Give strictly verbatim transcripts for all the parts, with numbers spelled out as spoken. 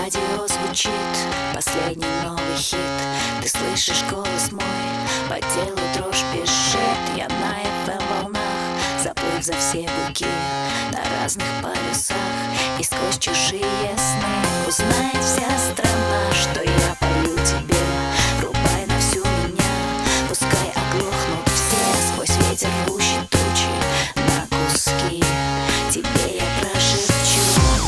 радио звучит последний новый хит. Ты слышишь голос мой, по телу дрожь бежит. Я на эф эм волнах, заплыв за все буки, на разных полюсах и сквозь чужие сны. Узнает вся страна, что я пою тебе. Рубай на всю меня, пускай оглохнут все. Сквозь ветер рвущий тучи на куски тебе я прошепчу.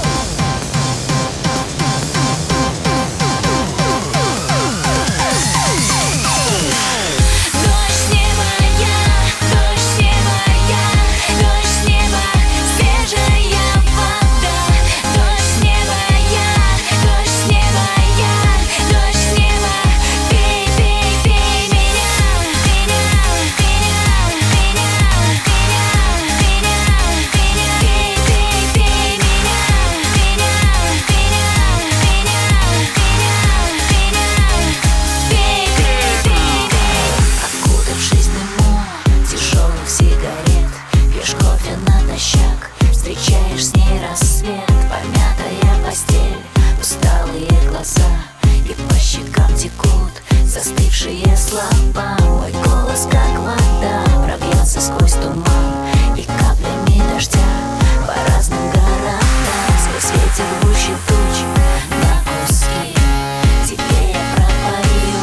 Встречаешь с ней рассвет, помятая постель, усталые глаза, и по щекам текут застывшие слова. Мой голос, как вода, пробьется сквозь туман и каплями дождя по разным городам. Сквозь ветер рвущий тучи на куски тебе я пропою.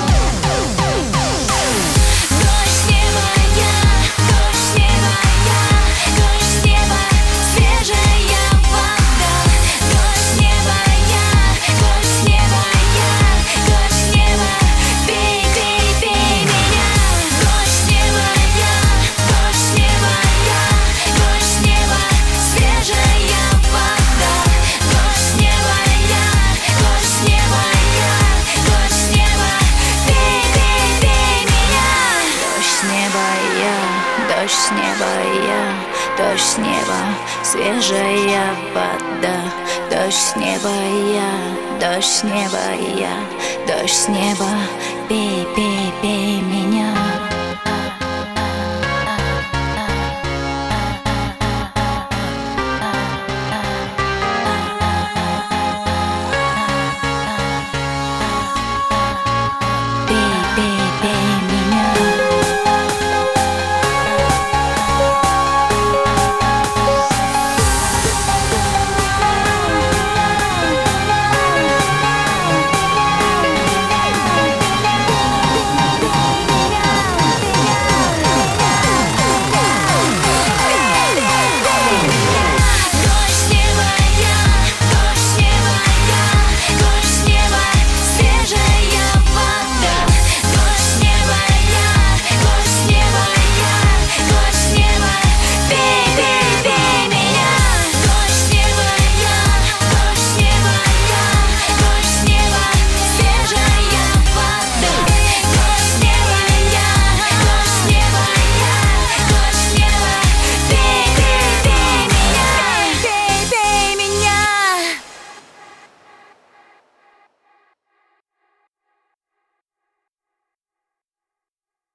Дождь с неба я, дождь с неба я, дождь с неба. Свежая вода, дождь с неба я, дождь с неба я, дождь с неба, бей, бей, бей меня. Дождь с неба я, дождь с неба я, дождь с неба, свежая вода, дождь с неба я, дождь с неба я, дождь с неба, бей, бей, бей меня. Дождь с неба я, дождь с неба я, дождь с неба, свежая вода, дождь с неба я, дождь с неба я, дождь с неба, бей, бей, бей меня.